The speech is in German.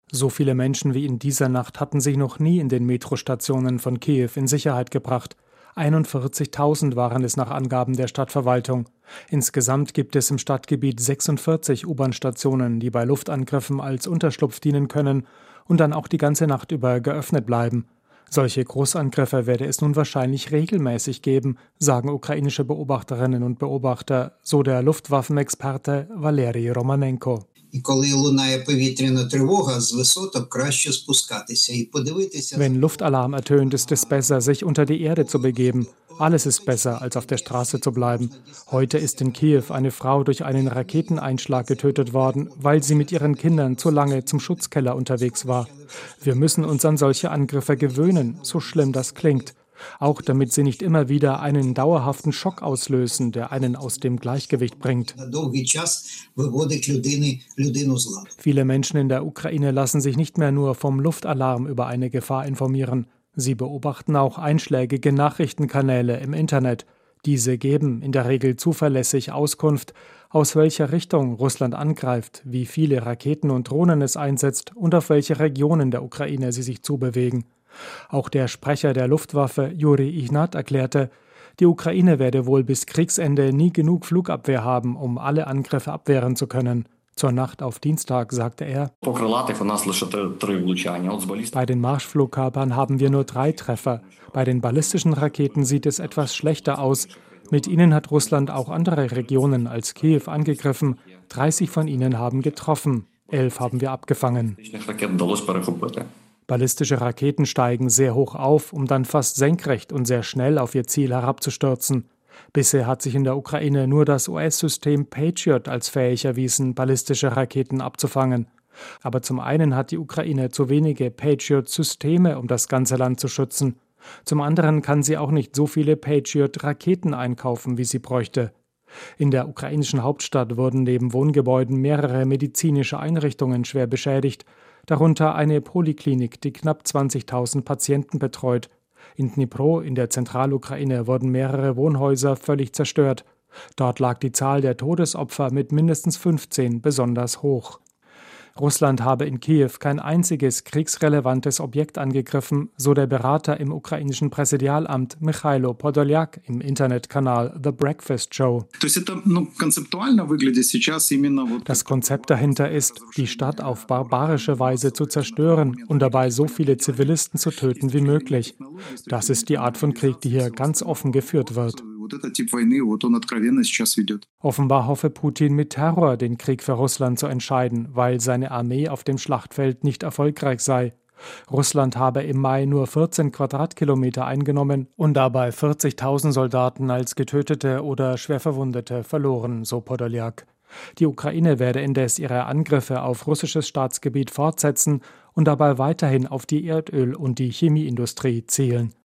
So viele Menschen wie in dieser Nacht hatten sich noch nie in den Metrostationen von Kiew in Sicherheit gebracht. 41.000 waren es nach Angaben der Stadtverwaltung. Insgesamt gibt es im Stadtgebiet 46 U-Bahn-Stationen, die bei Luftangriffen als Unterschlupf dienen können und dann auch die ganze Nacht über geöffnet bleiben. Solche Großangriffe werde es nun wahrscheinlich regelmäßig geben, sagen ukrainische Beobachterinnen und Beobachter, so der Luftwaffenexperte Valerij Romanenko. Wenn Luftalarm ertönt, ist es besser, sich unter die Erde zu begeben. Alles ist besser, als auf der Straße zu bleiben. Heute ist in Kiew eine Frau durch einen Raketeneinschlag getötet worden, weil sie mit ihren Kindern zu lange zum Schutzkeller unterwegs war. Wir müssen uns an solche Angriffe gewöhnen, so schlimm das klingt. Auch damit sie nicht immer wieder einen dauerhaften Schock auslösen, der einen aus dem Gleichgewicht bringt. Viele Menschen in der Ukraine lassen sich nicht mehr nur vom Luftalarm über eine Gefahr informieren. Sie beobachten auch einschlägige Nachrichtenkanäle im Internet. Diese geben in der Regel zuverlässig Auskunft, aus welcher Richtung Russland angreift, wie viele Raketen und Drohnen es einsetzt und auf welche Regionen der Ukraine sie sich zubewegen. Auch der Sprecher der Luftwaffe, Juri Ignat, erklärte, die Ukraine werde wohl bis Kriegsende nie genug Flugabwehr haben, um alle Angriffe abwehren zu können. Zur Nacht auf Dienstag sagte er, bei den Marschflugkörpern haben wir nur 3 Treffer. Bei den ballistischen Raketen sieht es etwas schlechter aus. Mit ihnen hat Russland auch andere Regionen als Kiew angegriffen. 30 von ihnen haben getroffen. 11 haben wir abgefangen. Ballistische Raketen steigen sehr hoch auf, um dann fast senkrecht und sehr schnell auf ihr Ziel herabzustürzen. Bisher hat sich in der Ukraine nur das US-System Patriot als fähig erwiesen, ballistische Raketen abzufangen. Aber zum einen hat die Ukraine zu wenige Patriot-Systeme, um das ganze Land zu schützen. Zum anderen kann sie auch nicht so viele Patriot-Raketen einkaufen, wie sie bräuchte. In der ukrainischen Hauptstadt wurden neben Wohngebäuden mehrere medizinische Einrichtungen schwer beschädigt, darunter eine Poliklinik, die knapp 20.000 Patienten betreut. In Dnipro, in der Zentralukraine, wurden mehrere Wohnhäuser völlig zerstört. Dort lag die Zahl der Todesopfer mit mindestens 15 besonders hoch. Russland habe in Kiew kein einziges kriegsrelevantes Objekt angegriffen, so der Berater im ukrainischen Präsidialamt Michailo Podoljak im Internetkanal The Breakfast Show. Das Konzept dahinter ist, die Stadt auf barbarische Weise zu zerstören und dabei so viele Zivilisten zu töten wie möglich. Das ist die Art von Krieg, die hier ganz offen geführt wird. Offenbar hoffe Putin mit Terror den Krieg für Russland zu entscheiden, weil seine Armee auf dem Schlachtfeld nicht erfolgreich sei. Russland habe im Mai nur 14 Quadratkilometer eingenommen und dabei 40.000 Soldaten als Getötete oder Schwerverwundete verloren, so Podoljak. Die Ukraine werde indes ihre Angriffe auf russisches Staatsgebiet fortsetzen und dabei weiterhin auf die Erdöl- und die Chemieindustrie zielen.